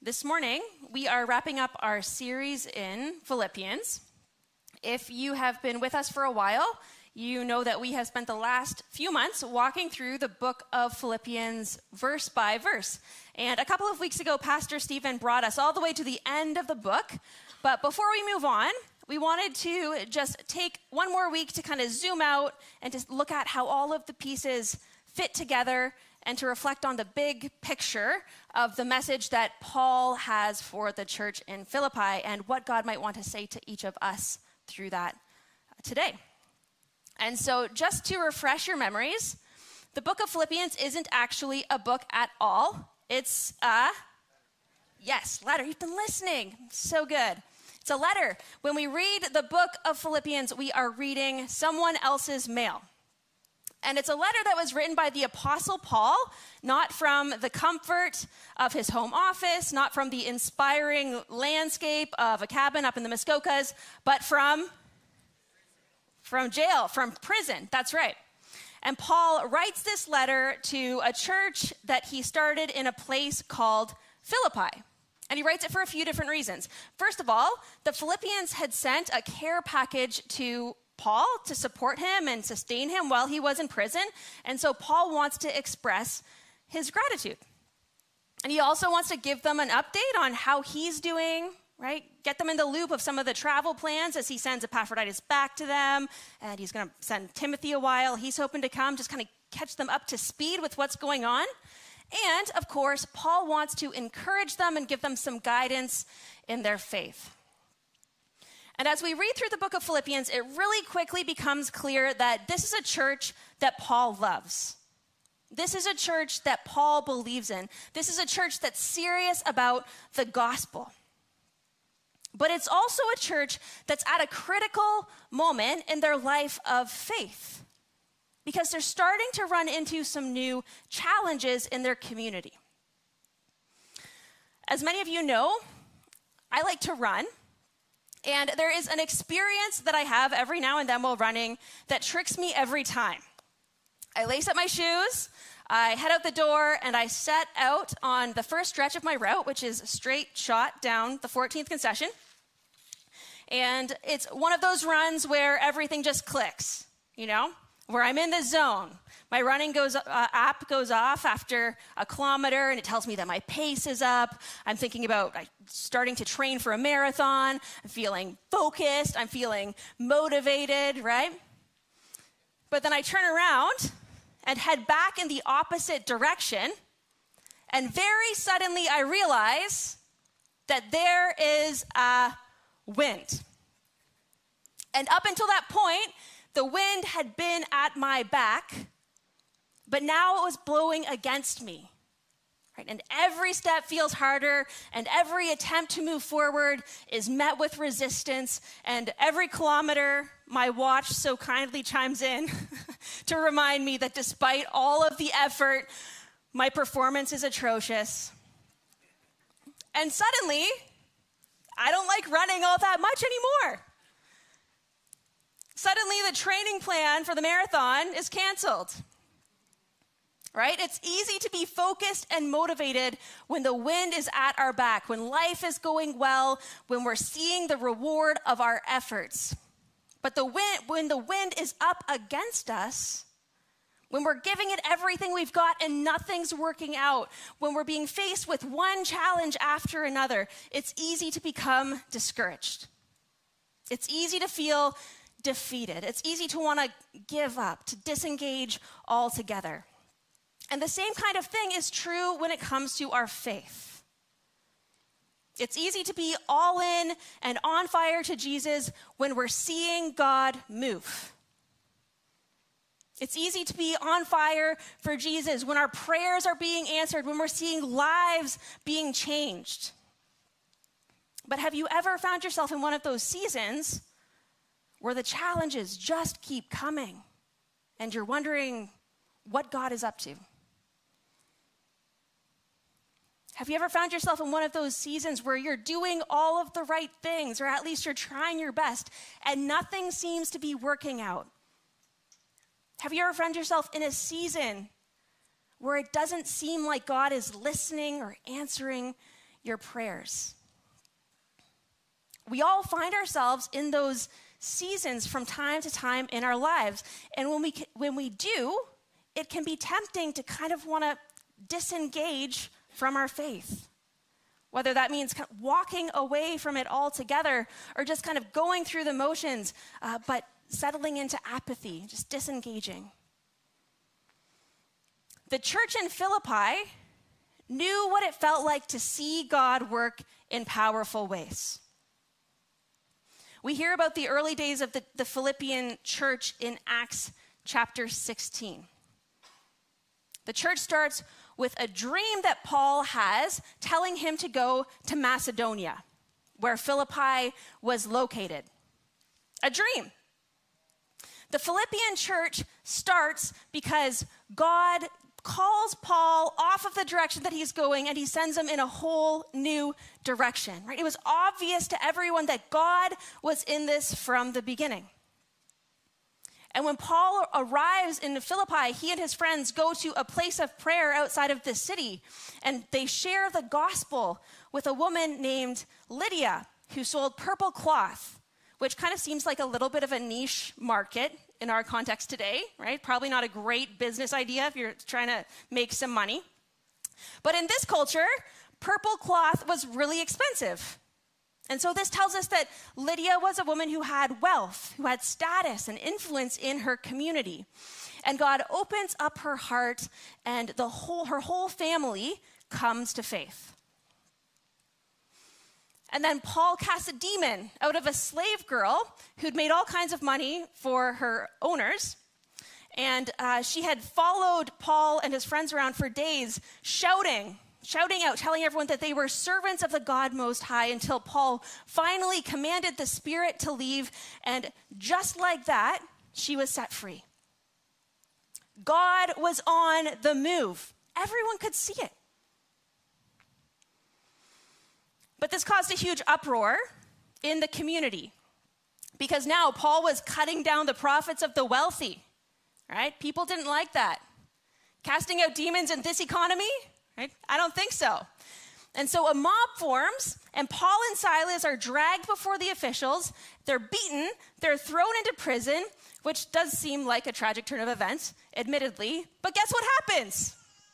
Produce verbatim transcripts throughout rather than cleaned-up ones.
This morning, we are wrapping up our series in Philippians. If you have been with us for a while, you know that we have spent the last few months walking through the book of Philippians verse by verse. And a couple of weeks ago, Pastor Stephen brought us all the way to the end of the book. But before we move on, we wanted to just take one more week to kind of zoom out and just look at how all of the pieces fit together and to reflect on the big picture of the message that Paul has for the church in Philippi and what God might want to say to each of us through that today. And so just to refresh your memories, the book of Philippians isn't actually a book at all. It's a, yes, letter. You've been listening. So good. It's a letter. When we read the book of Philippians, we are reading someone else's mail. And it's a letter that was written by the Apostle Paul, not from the comfort of his home office, not from the inspiring landscape of a cabin up in the Muskokas, but from, from jail, from prison. That's right. And Paul writes this letter to a church that he started in a place called Philippi. And he writes it for a few different reasons. First of all, the Philippians had sent a care package to Paul to support him and sustain him while he was in prison. And so Paul wants to express his gratitude. And he also wants to give them an update on how he's doing, right? Get them in the loop of some of the travel plans as he sends Epaphroditus back to them. And he's going to send Timothy a while. He's hoping to come, just kind of catch them up to speed with what's going on. And of course, Paul wants to encourage them and give them some guidance in their faith. And as we read through the book of Philippians, it really quickly becomes clear that this is a church that Paul loves. This is a church that Paul believes in. This is a church that's serious about the gospel. But it's also a church that's at a critical moment in their life of faith, because they're starting to run into some new challenges in their community. As many of you know, I like to run. And there is an experience that I have every now and then while running that tricks me every time. I lace up my shoes, I head out the door, and I set out on the first stretch of my route, which is a straight shot down the fourteenth concession. And it's one of those runs where everything just clicks, you know, where I'm in the zone. My running goes uh, app goes off after a kilometer, and it tells me that my pace is up. I'm thinking about uh, starting to train for a marathon. I'm feeling focused. I'm feeling motivated, right? But then I turn around and head back in the opposite direction, and very suddenly I realize that there is a wind. And up until that point, the wind had been at my back, but now it was blowing against me, right? And every step feels harder, and every attempt to move forward is met with resistance, and every kilometer, my watch so kindly chimes in to remind me that despite all of the effort, my performance is atrocious. And suddenly, I don't like running all that much anymore. Suddenly, the training plan for the marathon is canceled. Right? It's easy to be focused and motivated when the wind is at our back, when life is going well, when we're seeing the reward of our efforts. But the wind, when the wind is up against us, when we're giving it everything we've got and nothing's working out, when we're being faced with one challenge after another, it's easy to become discouraged. It's easy to feel defeated. It's easy to want to give up, to disengage altogether. And the same kind of thing is true when it comes to our faith. It's easy to be all in and on fire to Jesus when we're seeing God move. It's easy to be on fire for Jesus when our prayers are being answered, when we're seeing lives being changed. But have you ever found yourself in one of those seasons where the challenges just keep coming and you're wondering what God is up to? Have you ever found yourself in one of those seasons where you're doing all of the right things, or at least you're trying your best, and nothing seems to be working out? Have you ever found yourself in a season where it doesn't seem like God is listening or answering your prayers. We all find ourselves in those seasons from time to time in our lives. And when we when we do, it can be tempting to kind of want to disengage from our faith. Whether that means kind of walking away from it altogether or just kind of going through the motions, uh, but settling into apathy, just disengaging. The church in Philippi knew what it felt like to see God work in powerful ways. We hear about the early days of the, the Philippian church in Acts chapter sixteen. The church starts with a dream that Paul has telling him to go to Macedonia, where Philippi was located. A dream. The Philippian church starts because God calls Paul off of the direction that he's going and he sends him in a whole new direction, right? It was obvious to everyone that God was in this from the beginning. And when Paul arrives in Philippi, he and his friends go to a place of prayer outside of the city, and they share the gospel with a woman named Lydia, who sold purple cloth, which kind of seems like a little bit of a niche market in our context today, right? Probably not a great business idea if you're trying to make some money. But in this culture, purple cloth was really expensive. And so this tells us that Lydia was a woman who had wealth, who had status and influence in her community. And God opens up her heart, and the whole her whole family comes to faith. And then Paul casts a demon out of a slave girl who'd made all kinds of money for her owners. And uh, she had followed Paul and his friends around for days, shouting, shouting out, telling everyone that they were servants of the God Most High, until Paul finally commanded the spirit to leave. And just like that, she was set free. God was on the move. Everyone could see it. But this caused a huge uproar in the community because now Paul was cutting down the profits of the wealthy, right? People didn't like that. Casting out demons in this economy, right? I don't think so. And so a mob forms, and Paul and Silas are dragged before the officials. They're beaten. They're thrown into prison, which does seem like a tragic turn of events, admittedly. But guess what happens?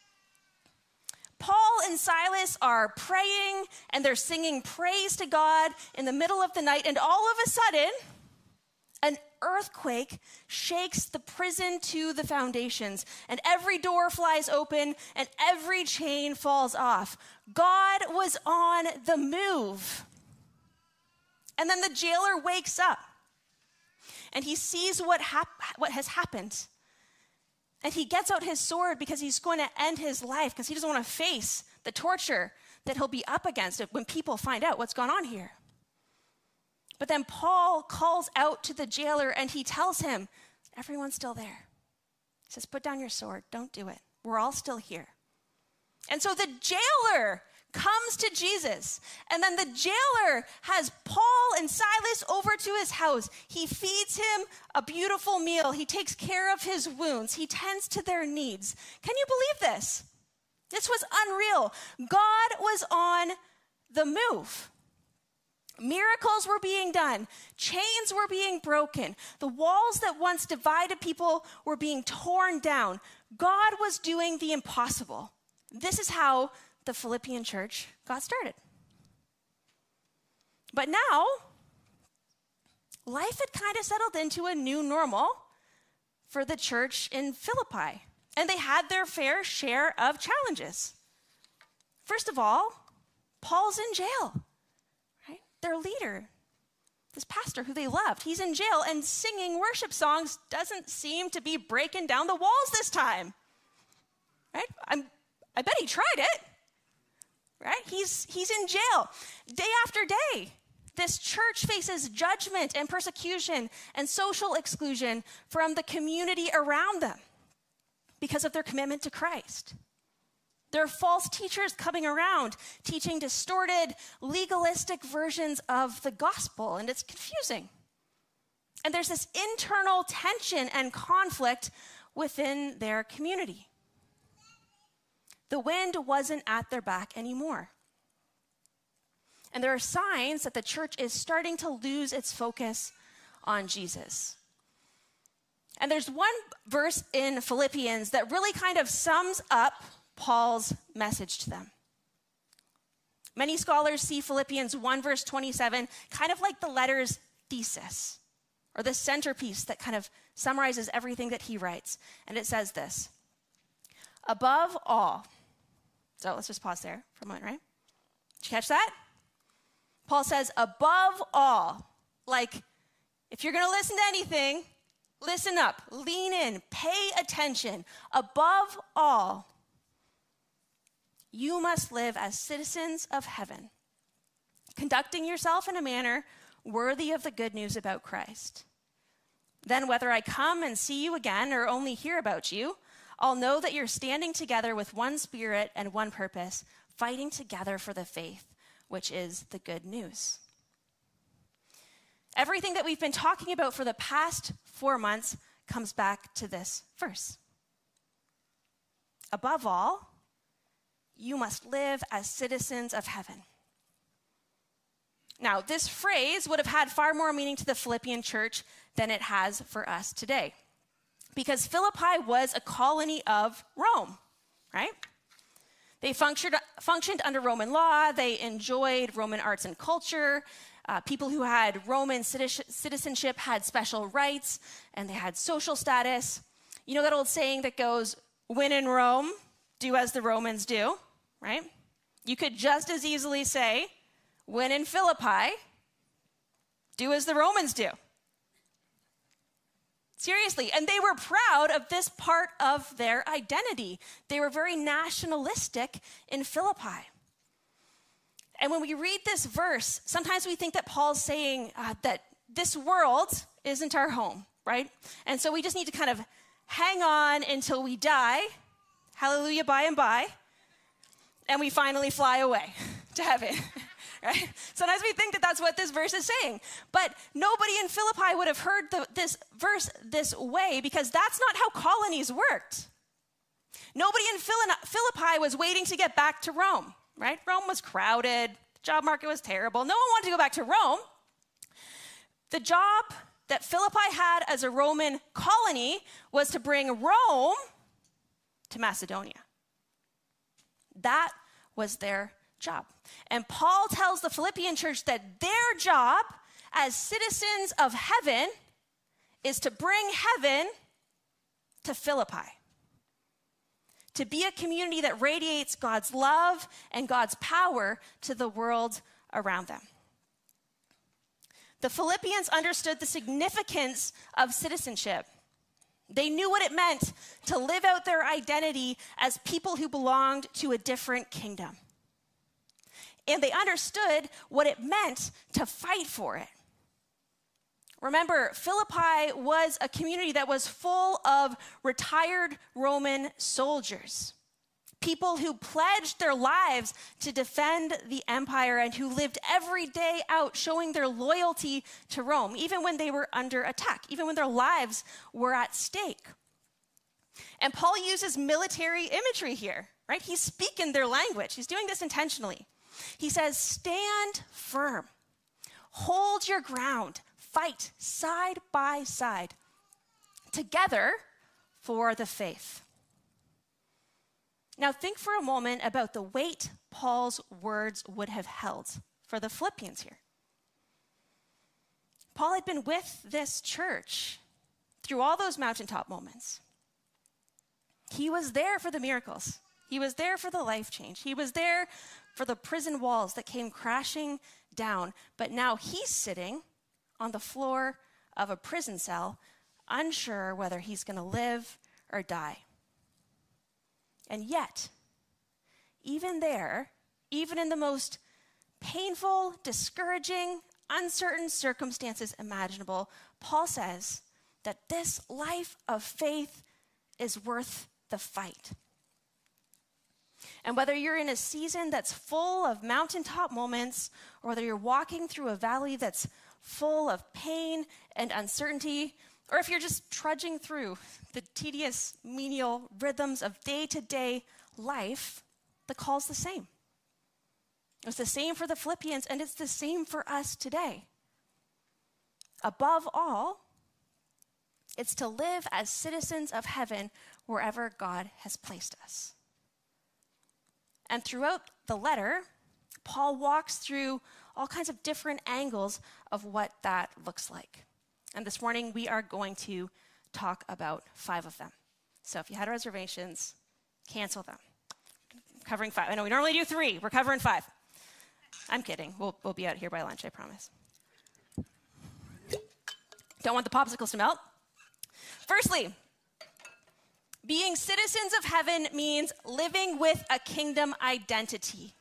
Paul and Silas are praying and they're singing praise to God in the middle of the night, and all of a sudden, an earthquake shakes the prison to the foundations, and every door flies open and every chain falls off. God was on the move. And then the jailer wakes up and he sees what hap- what has happened. And he gets out his sword because he's going to end his life, because he doesn't want to face the torture that he'll be up against when people find out what's gone on here. But then Paul calls out to the jailer and he tells him, everyone's still there. He says, put down your sword. Don't do it. We're all still here. And so the jailer comes to Jesus, and then the jailer has Paul and Silas over to his house. He feeds him a beautiful meal. He takes care of his wounds. He tends to their needs. Can you believe this? This was unreal. God was on the move. Miracles were being done. Chains were being broken. The walls that once divided people were being torn down. God was doing the impossible. This is how the Philippian church got started. But now, life had kind of settled into a new normal for the church in Philippi, and they had their fair share of challenges. First of all, Paul's in jail, right? Their leader, this pastor who they loved, he's in jail, and singing worship songs doesn't seem to be breaking down the walls this time, right? I'm, I bet he tried it. Right? He's, he's in jail day after day. This church faces judgment and persecution and social exclusion from the community around them because of their commitment to Christ. There are false teachers coming around teaching distorted, legalistic versions of the gospel, and it's confusing. And there's this internal tension and conflict within their community. The wind wasn't at their back anymore. And there are signs that the church is starting to lose its focus on Jesus. And there's one verse in Philippians that really kind of sums up Paul's message to them. Many scholars see Philippians one verse twenty-seven kind of like the letter's thesis, or the centerpiece that kind of summarizes everything that he writes. And it says this: above all. So let's just pause there for a moment, right? Did you catch that? Paul says, above all, like if you're going to listen to anything, listen up, lean in, pay attention. Above all, you must live as citizens of heaven, conducting yourself in a manner worthy of the good news about Christ. Then whether I come and see you again or only hear about you, I'll know that you're standing together with one spirit and one purpose, fighting together for the faith, which is the good news. Everything that we've been talking about for the past four months comes back to this verse. Above all, you must live as citizens of heaven. Now, this phrase would have had far more meaning to the Philippian church than it has for us today, because Philippi was a colony of Rome, right? They functioned, functioned under Roman law. They enjoyed Roman arts and culture. Uh, people who had Roman citizenship had special rights, and they had social status. You know that old saying that goes, when in Rome, do as the Romans do, right? You could just as easily say, when in Philippi, do as the Romans do. Seriously, and they were proud of this part of their identity. They were very nationalistic in Philippi. And when we read this verse, sometimes we think that Paul's saying uh, that this world isn't our home, right? And so we just need to kind of hang on until we die, hallelujah, by and by, and we finally fly away to heaven. Right? Sometimes we think that that's what this verse is saying. But nobody in Philippi would have heard the, this verse this way, because that's not how colonies worked. Nobody in Philippi was waiting to get back to Rome, right? Rome was crowded. The job market was terrible. No one wanted to go back to Rome. The job that Philippi had as a Roman colony was to bring Rome to Macedonia. That was their job. And Paul tells the Philippian church that their job as citizens of heaven is to bring heaven to Philippi, to be a community that radiates God's love and God's power to the world around them. The Philippians understood the significance of citizenship. They knew what it meant to live out their identity as people who belonged to a different kingdom. And they understood what it meant to fight for it. Remember, Philippi was a community that was full of retired Roman soldiers, people who pledged their lives to defend the empire and who lived every day out showing their loyalty to Rome, even when they were under attack, even when their lives were at stake. And Paul uses military imagery here, right? He's speaking their language. He's doing this intentionally. He says, stand firm, hold your ground, fight side by side, together for the faith. Now think for a moment about the weight Paul's words would have held for the Philippians here. Paul had been with this church through all those mountaintop moments. He was there for the miracles. He was there for the life change. He was there for the prison walls that came crashing down. But now he's sitting on the floor of a prison cell, unsure whether he's going to live or die. And yet, even there, even in the most painful, discouraging, uncertain circumstances imaginable, Paul says that this life of faith is worth the fight. And whether you're in a season that's full of mountaintop moments, or whether you're walking through a valley that's full of pain and uncertainty, or if you're just trudging through the tedious, menial rhythms of day-to-day life, the call's the same. It was the same for the Philippians, and it's the same for us today. Above all, it's to live as citizens of heaven wherever God has placed us. And throughout the letter, Paul walks through all kinds of different angles of what that looks like. And this morning, we are going to talk about five of them. So if you had reservations, cancel them. Covering five. I know we normally do three. We're covering five. I'm kidding. We'll, we'll be out here by lunch, I promise. Don't want the popsicles to melt. Firstly, being citizens of heaven means living with a kingdom identity.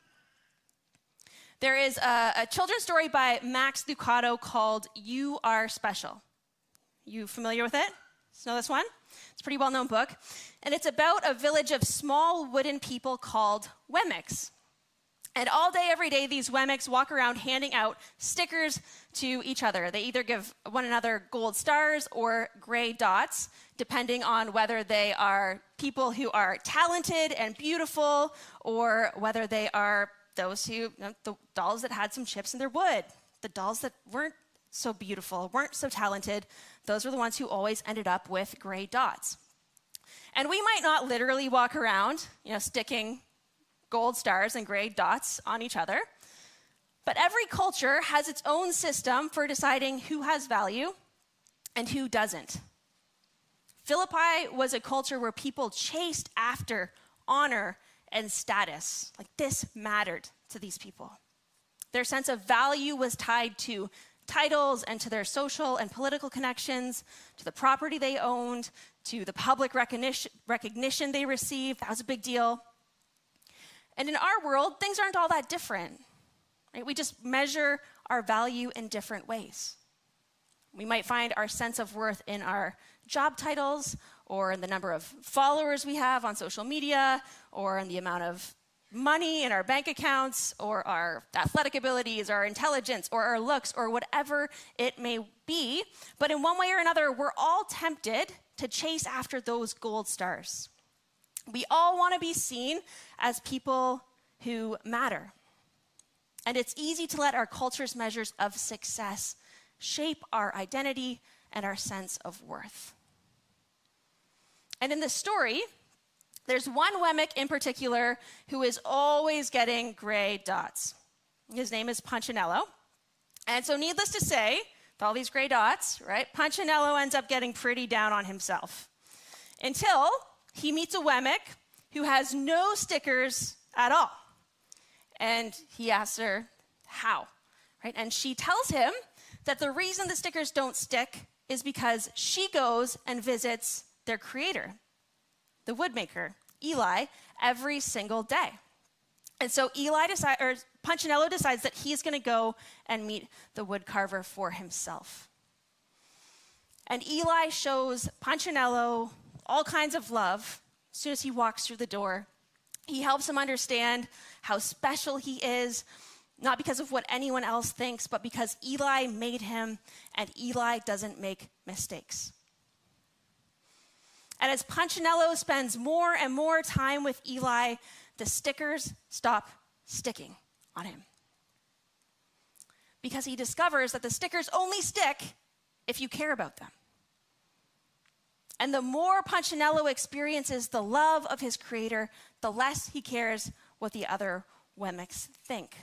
There is a, a children's story by Max Lucado called You Are Special. You familiar with it? Know this one? It's a pretty well-known book. And it's about a village of small wooden people called Wemmicks. And all day, every day, these Wemmicks walk around handing out stickers to each other. They either give one another gold stars or gray dots, depending on whether they are people who are talented and beautiful or whether they are those who, you know, the dolls that had some chips in their wood, the dolls that weren't so beautiful, weren't so talented, those were the ones who always ended up with gray dots. And we might not literally walk around, you know, sticking gold stars and gray dots on each other, but every culture has its own system for deciding who has value and who doesn't. Philippi was a culture where people chased after honor and status. Like, this mattered to these people. Their sense of value was tied to titles and to their social and political connections, to the property they owned, to the public recognition, recognition they received. That was a big deal. And in our world, things aren't all that different, right? We just measure our value in different ways. We might find our sense of worth in our job titles, or in the number of followers we have on social media, or in the amount of money in our bank accounts, or our athletic abilities, our intelligence, or our looks, or whatever it may be. But in one way or another, we're all tempted to chase after those gold stars. We all want to be seen as people who matter. And it's easy to let our culture's measures of success shape our identity and our sense of worth. And in this story, there's one Wemmick in particular who is always getting gray dots. His name is Punchinello. And so needless to say, with all these gray dots, right, Punchinello ends up getting pretty down on himself. Until he meets a Wemmick who has no stickers at all. And he asks her, how? Right? And she tells him that the reason the stickers don't stick is because she goes and visits their creator, the woodmaker, Eli, every single day. And so Eli decide, or Punchinello decides that he's going to go and meet the woodcarver for himself. And Eli shows Punchinello all kinds of love as soon as he walks through the door. He helps him understand how special he is, not because of what anyone else thinks, but because Eli made him, and Eli doesn't make mistakes. And as Punchinello spends more and more time with Eli, the stickers stop sticking on him. Because he discovers that the stickers only stick if you care about them. And the more Punchinello experiences the love of his creator, the less he cares what the other Wemmicks think.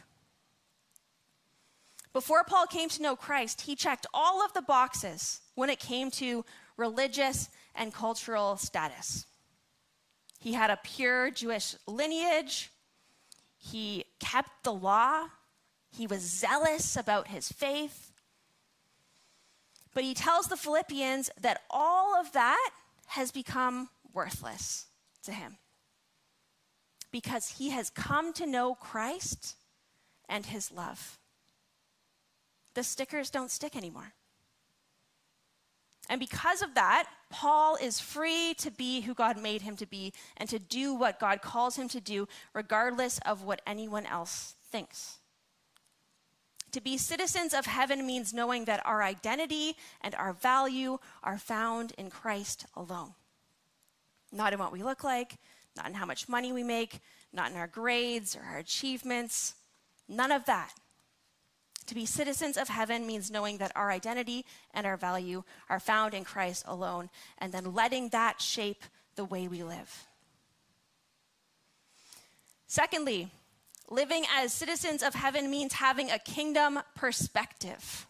Before Paul came to know Christ, he checked all of the boxes when it came to religious and cultural status. He had a pure Jewish lineage. He kept the law. He was zealous about his faith. But he tells the Philippians that all of that has become worthless to him because he has come to know Christ and his love. The stickers don't stick anymore. And because of that, Paul is free to be who God made him to be and to do what God calls him to do, regardless of what anyone else thinks. To be citizens of heaven means knowing that our identity and our value are found in Christ alone. Not in what we look like, not in how much money we make, not in our grades or our achievements, None of that. To be citizens of heaven means knowing that our identity and our value are found in Christ alone, and then letting that shape the way we live. Secondly, living as citizens of heaven means having a kingdom perspective.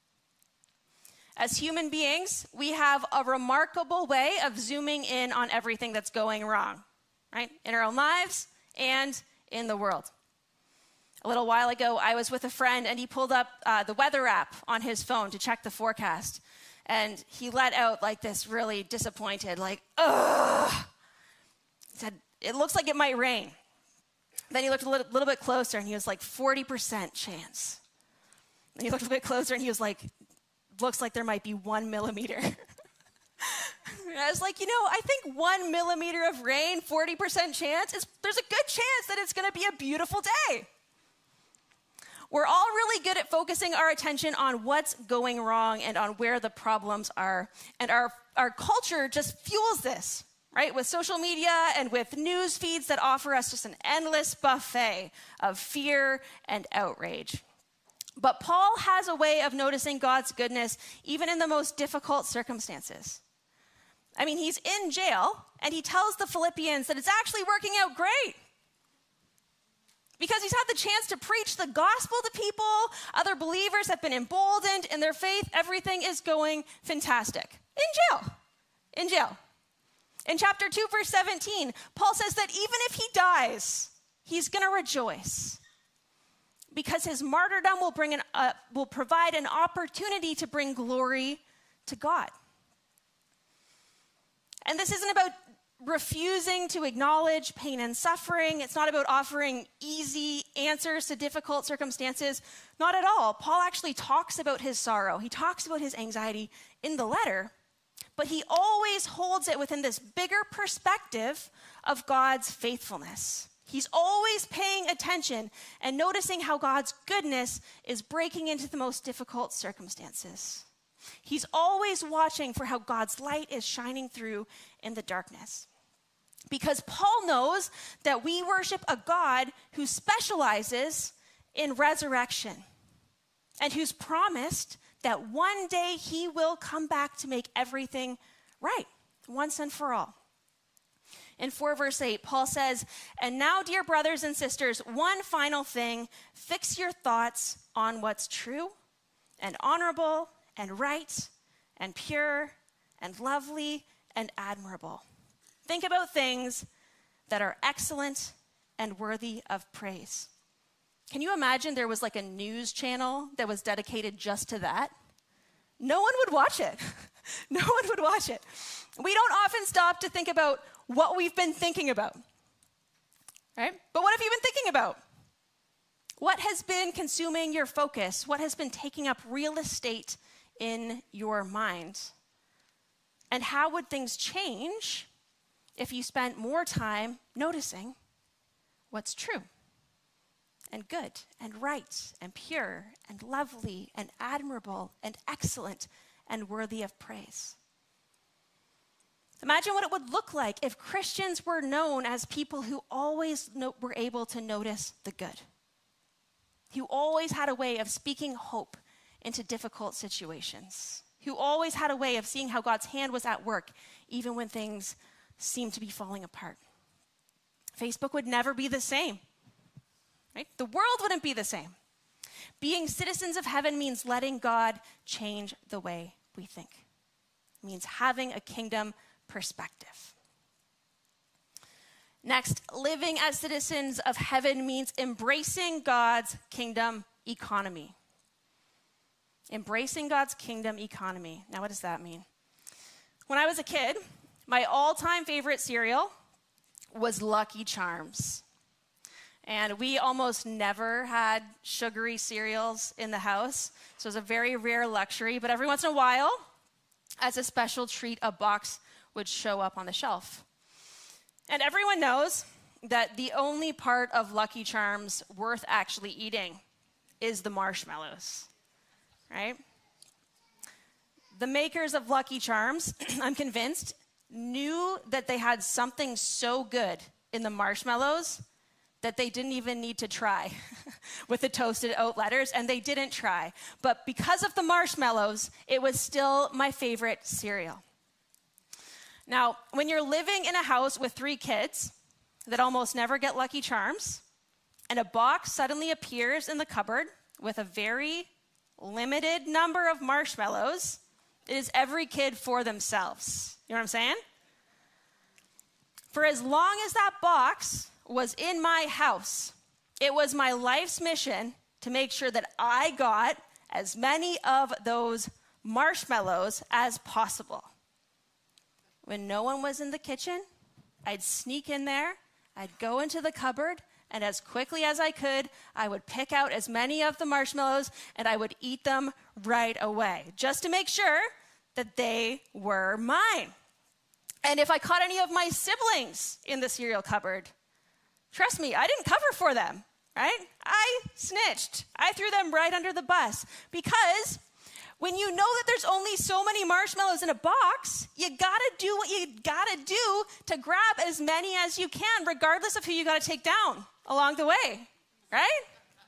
As human beings, we have a remarkable way of zooming in on everything that's going wrong, right? In our own lives and in the world. A little while ago, I was with a friend, and he pulled up uh, the weather app on his phone to check the forecast. And he let out like this really disappointed, like, ugh. He said, it looks like it might rain. Then he looked a little, little bit closer, and he was like, forty percent chance. And he looked a bit closer, and he was like, looks like there might be one millimeter. And I was like, you know, I think one millimeter of rain, forty percent chance, is there's a good chance that it's going to be a beautiful day. We're all really good at focusing our attention on what's going wrong and on where the problems are. And our, our culture just fuels this, right? With social media and with news feeds that offer us just an endless buffet of fear and outrage. But Paul has a way of noticing God's goodness even in the most difficult circumstances. I mean, he's in jail, and he tells the Philippians that it's actually working out great. Because he's had the chance to preach the gospel to people, other believers have been emboldened in their faith, everything is going fantastic. In jail. In jail. In chapter two, verse seventeen, Paul says that even if he dies, he's going to rejoice. Because his martyrdom will, bring an, uh, will provide an opportunity to bring glory to God. And this isn't about refusing to acknowledge pain and suffering. It's not about offering easy answers to difficult circumstances. Not at all. Paul actually talks about his sorrow. He talks about his anxiety in the letter, but he always holds it within this bigger perspective of God's faithfulness. He's always paying attention and noticing how God's goodness is breaking into the most difficult circumstances. He's always watching for how God's light is shining through in the darkness. Because Paul knows that we worship a God who specializes in resurrection and who's promised that one day he will come back to make everything right, once and for all. In four verse eight, Paul says, "And now, dear brothers and sisters, one final thing, fix your thoughts on what's true and honorable and right and pure and lovely and admirable. Think about things that are excellent and worthy of praise." Can you imagine there was like a news channel that was dedicated just to that? No one would watch it. No one would watch it. We don't often stop to think about what we've been thinking about, right? But what have you been thinking about? What has been consuming your focus? What has been taking up real estate in your mind? And how would things change if you spent more time noticing what's true and good and right and pure and lovely and admirable and excellent and worthy of praise? Imagine what it would look like if Christians were known as people who always no- were able to notice the good, who always had a way of speaking hope into difficult situations, who always had a way of seeing how God's hand was at work even when things seemed to be falling apart. Facebook would never be the same, right? The world wouldn't be the same. Being citizens of heaven means letting God change the way we think. It means having a kingdom perspective. Next, living as citizens of heaven means embracing God's kingdom economy. Embracing God's kingdom economy. Now, what does that mean? When I was a kid, my all-time favorite cereal was Lucky Charms. And we almost never had sugary cereals in the house, so it was a very rare luxury. But every once in a while, as a special treat, a box would show up on the shelf. And everyone knows that the only part of Lucky Charms worth actually eating is the marshmallows, right? The makers of Lucky Charms, I'm convinced, knew that they had something so good in the marshmallows that they didn't even need to try with the toasted oat letters, and they didn't try. But because of the marshmallows, it was still my favorite cereal. Now, when you're living in a house with three kids that almost never get Lucky Charms, and a box suddenly appears in the cupboard with a very limited number of marshmallows, it is every kid for themselves. You know what I'm saying? For as long as that box was in my house, it was my life's mission to make sure that I got as many of those marshmallows as possible. When no one was in the kitchen, I'd sneak in there, I'd go into the cupboard, and as quickly as I could, I would pick out as many of the marshmallows and I would eat them right away, just to make sure that they were mine. And if I caught any of my siblings in the cereal cupboard, trust me, I didn't cover for them, right? I snitched. I threw them right under the bus, because when you know that there's only so many marshmallows in a box, you gotta do what you gotta do to grab as many as you can, regardless of who you gotta take down along the way, right?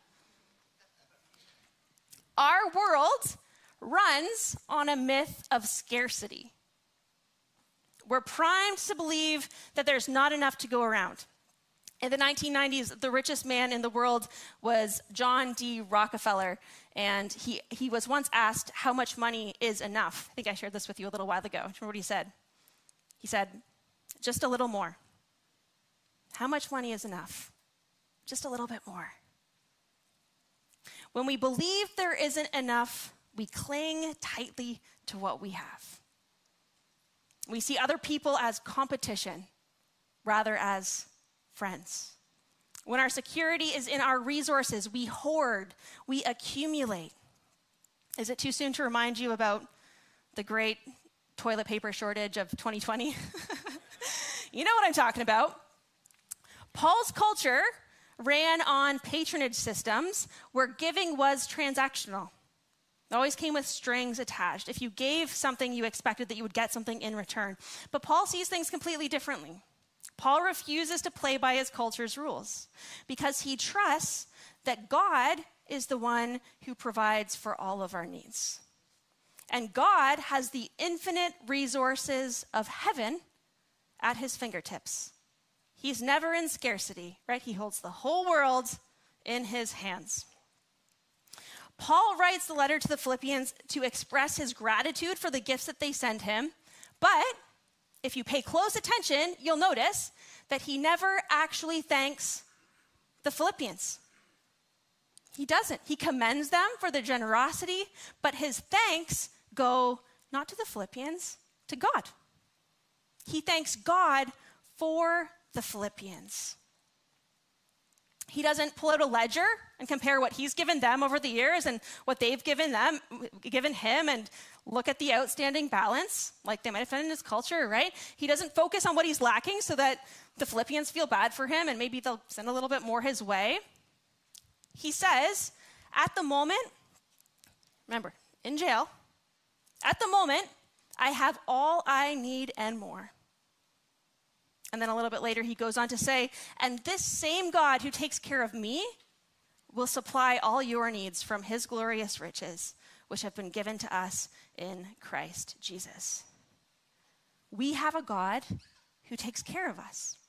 Our world runs on a myth of scarcity. We're primed to believe that there's not enough to go around. In the nineteen nineties, the richest man in the world was John D. Rockefeller, and he, he was once asked how much money is enough. I think I shared this with you a little while ago. Do you remember what he said? He said, just a little more. How much money is enough? Just a little bit more. When we believe there isn't enough, we cling tightly to what we have. We see other people as competition rather as friends. When our security is in our resources, we hoard, we accumulate. Is it too soon to remind you about the great toilet paper shortage of twenty twenty? You know what I'm talking about. Paul's culture ran on patronage systems where giving was transactional. It always came with strings attached. If you gave something, you expected that you would get something in return. But Paul sees things completely differently. Paul refuses to play by his culture's rules because he trusts that God is the one who provides for all of our needs. And God has the infinite resources of heaven at his fingertips. He's never in scarcity, right? He holds the whole world in his hands. Paul writes the letter to the Philippians to express his gratitude for the gifts that they send him. But if you pay close attention, you'll notice that he never actually thanks the Philippians. He doesn't. He commends them for their generosity, but his thanks go not to the Philippians, to God. He thanks God for the Philippians. He doesn't pull out a ledger and compare what he's given them over the years and what they've given them, given him, and look at the outstanding balance like they might have done in his culture, right? He doesn't focus on what he's lacking so that the Philippians feel bad for him and maybe they'll send a little bit more his way. He says, at the moment, remember, in jail, at the moment, I have all I need and more. And then a little bit later, he goes on to say, and this same God who takes care of me will supply all your needs from his glorious riches, which have been given to us in Christ Jesus. We have a God who takes care of us.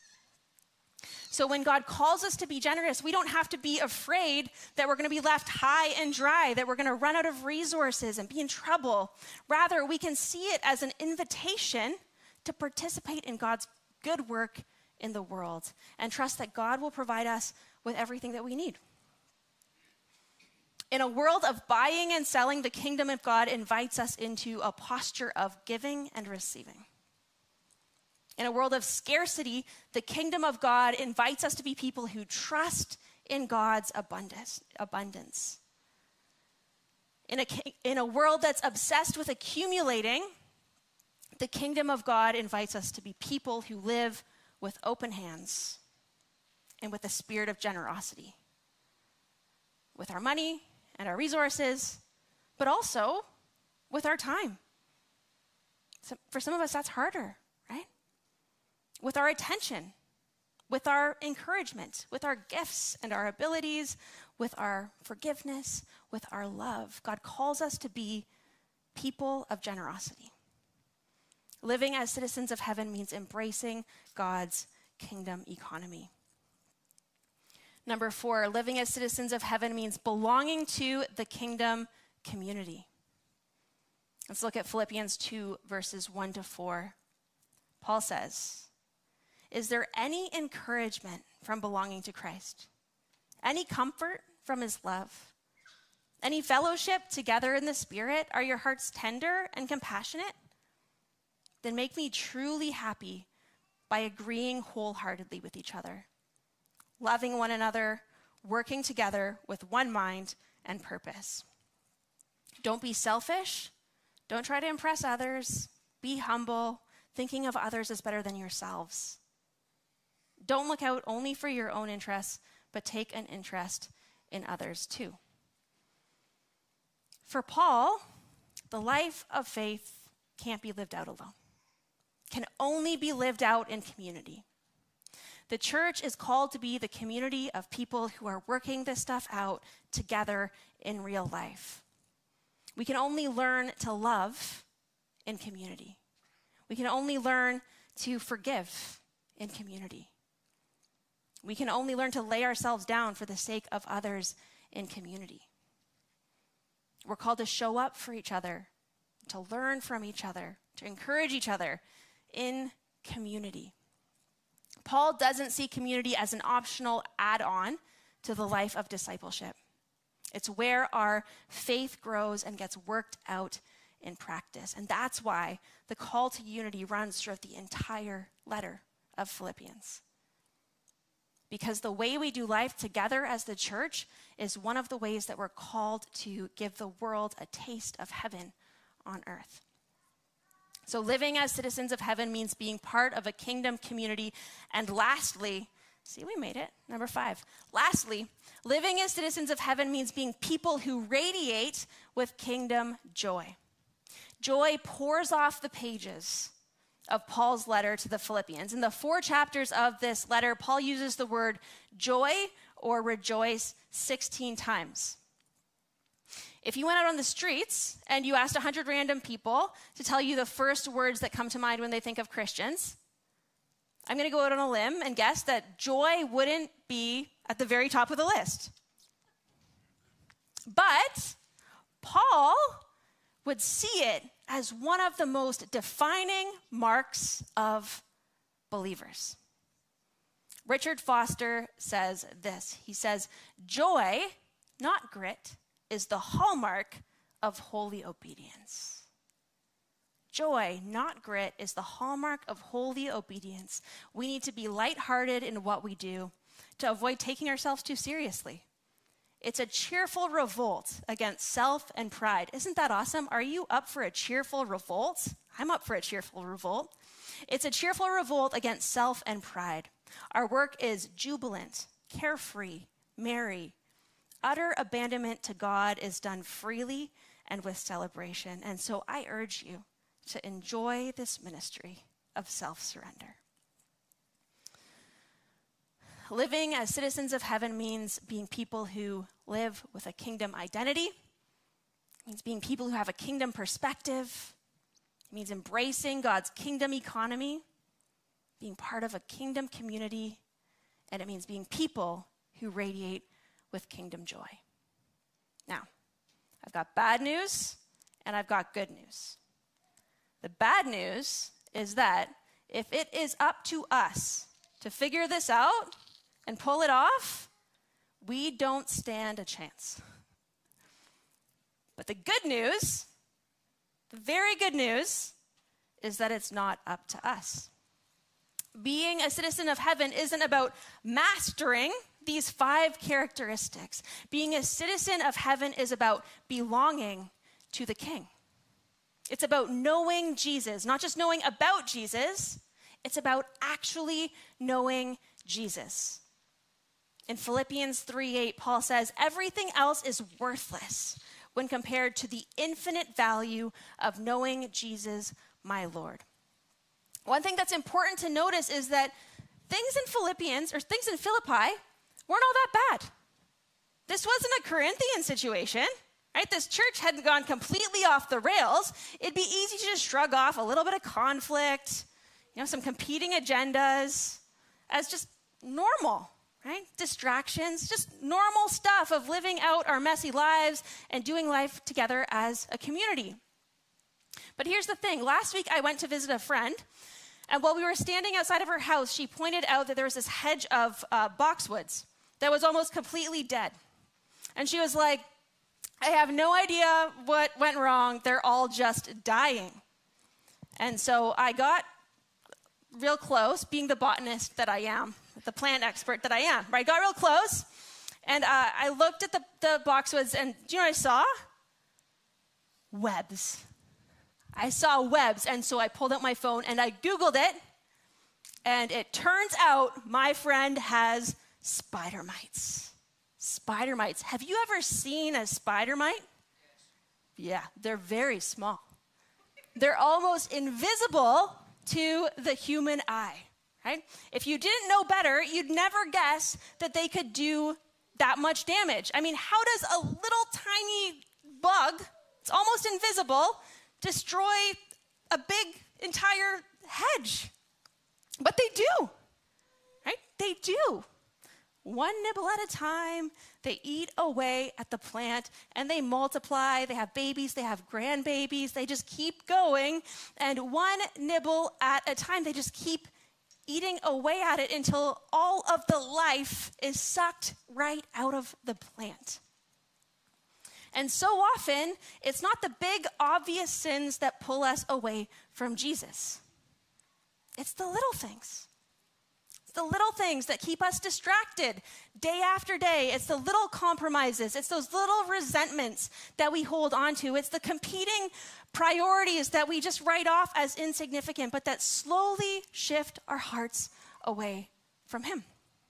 So when God calls us to be generous, we don't have to be afraid that we're going to be left high and dry, that we're going to run out of resources and be in trouble. Rather, we can see it as an invitation to participate in God's good work in the world and trust that God will provide us with everything that we need. In a world of buying and selling, the kingdom of God invites us into a posture of giving and receiving. In a world of scarcity, the kingdom of God invites us to be people who trust in God's abundance. abundance. In a, in a world that's obsessed with accumulating, the kingdom of God invites us to be people who live with open hands and with a spirit of generosity. With our money and our resources, but also with our time. So for some of us, that's harder, right? With our attention, with our encouragement, with our gifts and our abilities, with our forgiveness, with our love. God calls us to be people of generosity. Living as citizens of heaven means embracing God's kingdom economy. Number four, living as citizens of heaven means belonging to the kingdom community. Let's look at Philippians two, verses one to four. Paul says, "Is there any encouragement from belonging to Christ? Any comfort from his love? Any fellowship together in the Spirit? Are your hearts tender and compassionate? Then make me truly happy by agreeing wholeheartedly with each other, loving one another, working together with one mind and purpose. Don't be selfish. Don't try to impress others. Be humble, thinking of others as better than yourselves. Don't look out only for your own interests, but take an interest in others too." For Paul, the life of faith can't be lived out alone. It can only be lived out in community. The church is called to be the community of people who are working this stuff out together in real life. We can only learn to love in community. We can only learn to forgive in community. We can only learn to lay ourselves down for the sake of others in community. We're called to show up for each other, to learn from each other, to encourage each other in community. Paul doesn't see community as an optional add-on to the life of discipleship. It's where our faith grows and gets worked out in practice. And that's why the call to unity runs throughout the entire letter of Philippians. Because the way we do life together as the church is one of the ways that we're called to give the world a taste of heaven on earth. So living as citizens of heaven means being part of a kingdom community. And lastly, see, we made it, number five. Lastly, living as citizens of heaven means being people who radiate with kingdom joy. Joy pours off the pages of Paul's letter to the Philippians. In the four chapters of this letter, Paul uses the word joy or rejoice sixteen times. If you went out on the streets and you asked one hundred random people to tell you the first words that come to mind when they think of Christians, I'm going to go out on a limb and guess that joy wouldn't be at the very top of the list. But Paul would see it as one of the most defining marks of believers. Richard Foster says this. He says, "Joy, not grit, is the hallmark of holy obedience." Joy, not grit, is the hallmark of holy obedience. We need to be lighthearted in what we do to avoid taking ourselves too seriously. It's a cheerful revolt against self and pride. Isn't that awesome? Are you up for a cheerful revolt? I'm up for a cheerful revolt. It's a cheerful revolt against self and pride. Our work is jubilant, carefree, merry. Utter abandonment to God is done freely and with celebration. And so I urge you to enjoy this ministry of self-surrender. Living as citizens of heaven means being people who live with a kingdom identity. It means being people who have a kingdom perspective. It means embracing God's kingdom economy, being part of a kingdom community, and it means being people who radiate with kingdom joy. Now, I've got bad news and I've got good news. The bad news is that if it is up to us to figure this out and pull it off, we don't stand a chance. But the good news, the very good news, is that it's not up to us. Being a citizen of heaven isn't about mastering these five characteristics. Being a citizen of heaven is about belonging to the King. It's about knowing Jesus, not just knowing about Jesus, it's about actually knowing Jesus. In Philippians three eight, Paul says, "Everything else is worthless when compared to the infinite value of knowing Jesus, my Lord." One thing that's important to notice is that things in Philippians, or things in Philippi, weren't all that bad. This wasn't a Corinthian situation, right? This church hadn't gone completely off the rails. It'd be easy to just shrug off a little bit of conflict, you know, some competing agendas as just normal, right? Distractions, just normal stuff of living out our messy lives and doing life together as a community. But here's the thing. Last week, I went to visit a friend, and while we were standing outside of her house, she pointed out that there was this hedge of uh, boxwoods that was almost completely dead. And she was like, I have no idea what went wrong. They're all just dying. And so I got real close, being the botanist that I am, the plant expert that I am. Right? I got real close, and uh, I looked at the, the boxwoods, and do you know what I saw? Webs. I saw webs, and so I pulled out my phone, and I Googled it, and it turns out my friend has spider mites. Spider mites. Have you ever seen a spider mite? Yeah, they're very small. They're almost invisible to the human eye, right? If you didn't know better, you'd never guess that they could do that much damage. I mean, how does a little tiny bug, it's almost invisible, destroy a big entire hedge? But they do, right? They do. One nibble at a time, they eat away at the plant, and they multiply. They have babies, they have grandbabies. They just keep going, and one nibble at a time, they just keep eating away at it until all of the life is sucked right out of the plant. And so often, it's not the big, obvious sins that pull us away from Jesus. It's the little things. It's the little things that keep us distracted day after day. It's the little compromises. It's those little resentments that we hold on to. It's the competing priorities that we just write off as insignificant, but that slowly shift our hearts away from Him.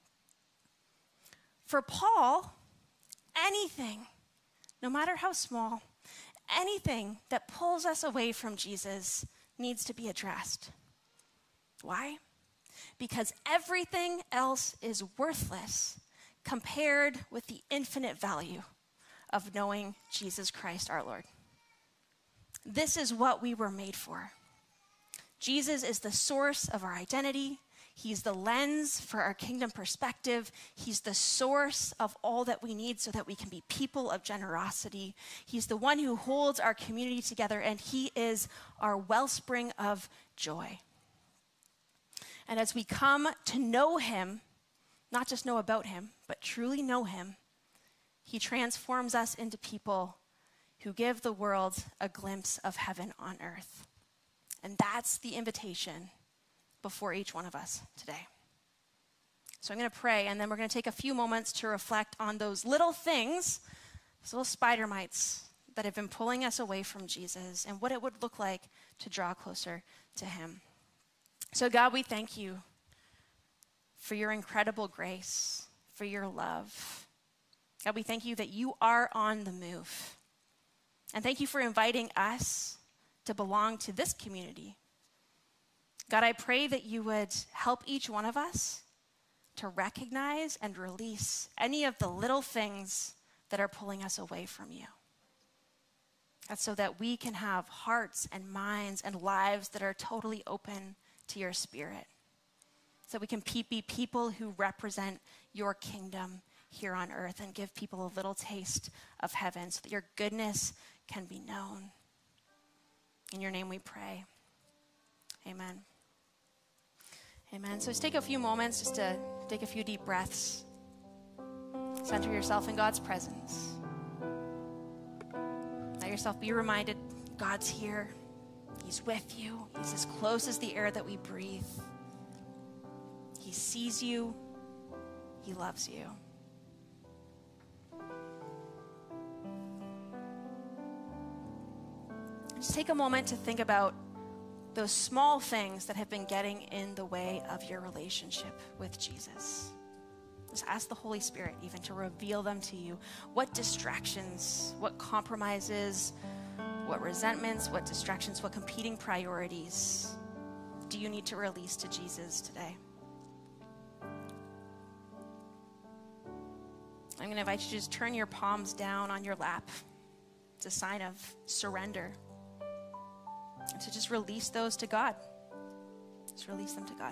For Paul, anything, no matter how small, anything that pulls us away from Jesus needs to be addressed. Why? Because everything else is worthless compared with the infinite value of knowing Jesus Christ our Lord. This is what we were made for. Jesus is the source of our identity. He's the lens for our kingdom perspective. He's the source of all that we need so that we can be people of generosity. He's the one who holds our community together, and He is our wellspring of joy. And as we come to know Him, not just know about Him, but truly know Him, He transforms us into people who give the world a glimpse of heaven on earth. And that's the invitation before each one of us today. So I'm going to pray, and then we're going to take a few moments to reflect on those little things, those little spider mites that have been pulling us away from Jesus, and what it would look like to draw closer to Him. So God, we thank You for Your incredible grace, for Your love. God, we thank You that You are on the move. And thank You for inviting us to belong to this community. God, I pray that You would help each one of us to recognize and release any of the little things that are pulling us away from You. That's so that we can have hearts and minds and lives that are totally open to Your Spirit. So we can be people who represent Your kingdom here on earth and give people a little taste of heaven so that Your goodness can be known. In Your name we pray. Amen. Amen. So just take a few moments just to take a few deep breaths. Center yourself in God's presence. Let yourself be reminded God's here. He's with you. He's as close as the air that we breathe. He sees you. He loves you. Just take a moment to think about those small things that have been getting in the way of your relationship with Jesus. Just ask the Holy Spirit even to reveal them to you. What distractions, what compromises, what resentments, what distractions, what competing priorities do you need to release to Jesus today? I'm going to invite you to just turn your palms down on your lap. It's a sign of surrender. And to just release those to God. Just release them to God.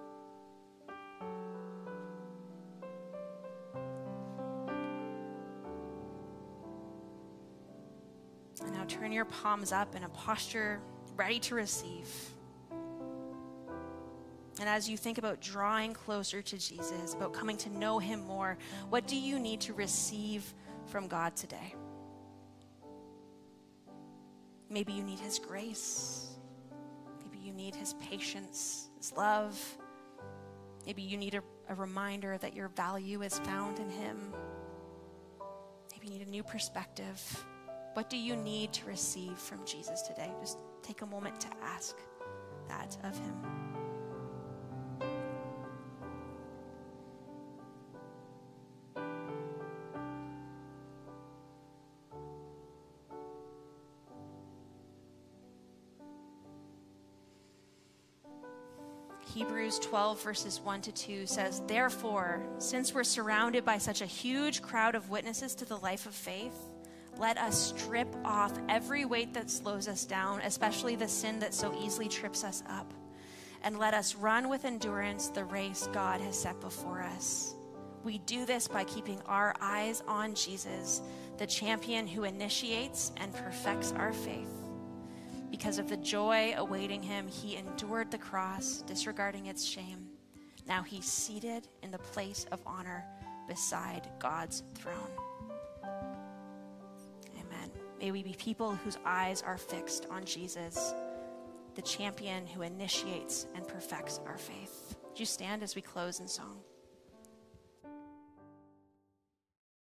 And now turn your palms up in a posture ready to receive. And as you think about drawing closer to Jesus, about coming to know him more, what do you need to receive from God today? Maybe you need his grace. Maybe you need his patience, his love. Maybe you need a, a reminder that your value is found in him. Maybe you need a new perspective. What do you need to receive from Jesus today? Just take a moment to ask that of him. Hebrews twelve verses one to two says, "Therefore, since we're surrounded by such a huge crowd of witnesses to the life of faith, let us strip off every weight that slows us down, especially the sin that so easily trips us up. And let us run with endurance the race God has set before us. We do this by keeping our eyes on Jesus, the champion who initiates and perfects our faith. Because of the joy awaiting him, he endured the cross, disregarding its shame. Now he's seated in the place of honor beside God's throne." Amen. May we be people whose eyes are fixed on Jesus, the champion who initiates and perfects our faith. Would you stand as we close in song?